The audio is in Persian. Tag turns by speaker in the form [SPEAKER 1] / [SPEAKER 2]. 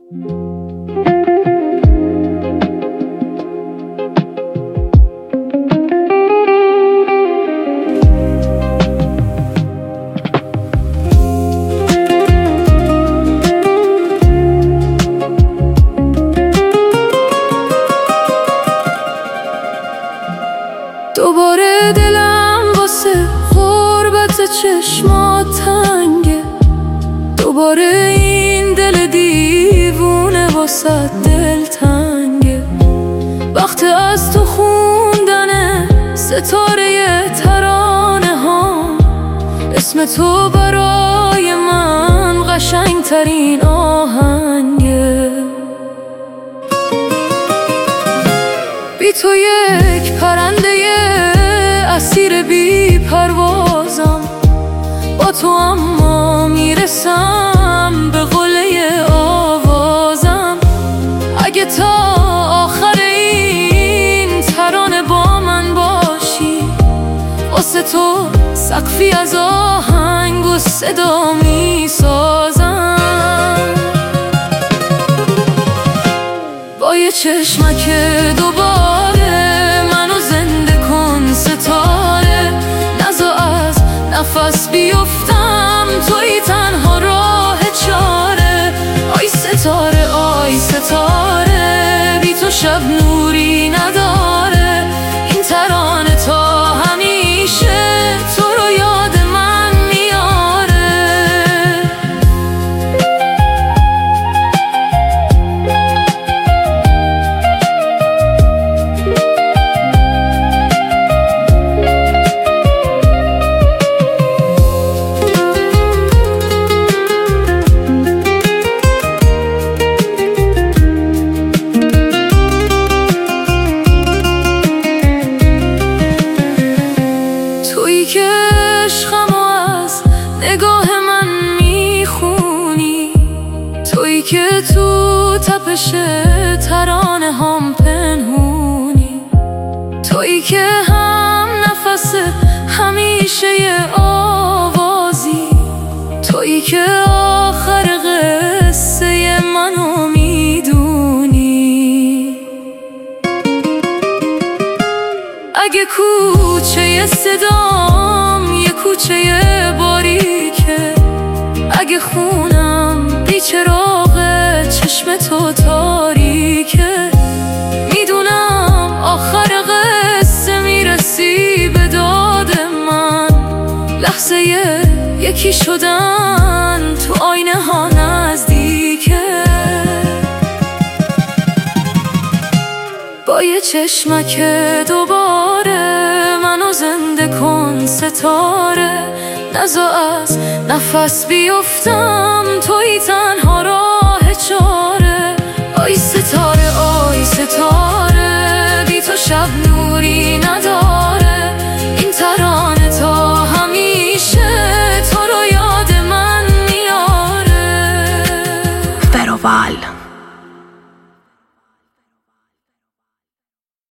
[SPEAKER 1] دوباره دلم واسه غربت چشمات تنگه، دوباره این دل دیوونه واسه دل تنگه. وقت از تو خوندن ستاره ترانه ها، اسم تو برای من قشنگ ترین آهنگه. بی تو یک پرنده اسیر بی پروازم، با تو اما میرسم به قله آوازم. اگه تا آخر این ترانه با من باشی، واسه تو سقفی از آهنگ و صدا میسازم. با یه چشمک دوباره منو زنده کن ستاره، نذار از نفس بیفتم، توی تنها راه چاره. آی ستاره آی ستاره، بی تو شب نوری نداره. این ترانه تا همیشه تو رو یاد من میاره. تویی که عشقمو از نگاه من میخونی، تویی که تو تپش ترانه هم پنهونی، تویی که هم نفس همیشه آوازی، تویی که آخر قصه منو میدونی. اگه کوچه صدام یه کوچه باریکه، اگه خونم بی چراغ چشم تو تاریکه، میدونم آخر قصه میرسی به داد من. لحظه یکی شدن تو آینه ها نزدیکه. با یه چشمک دوباره منو زنده کن ستاره، نذار از نفس بیفتم، توی تنها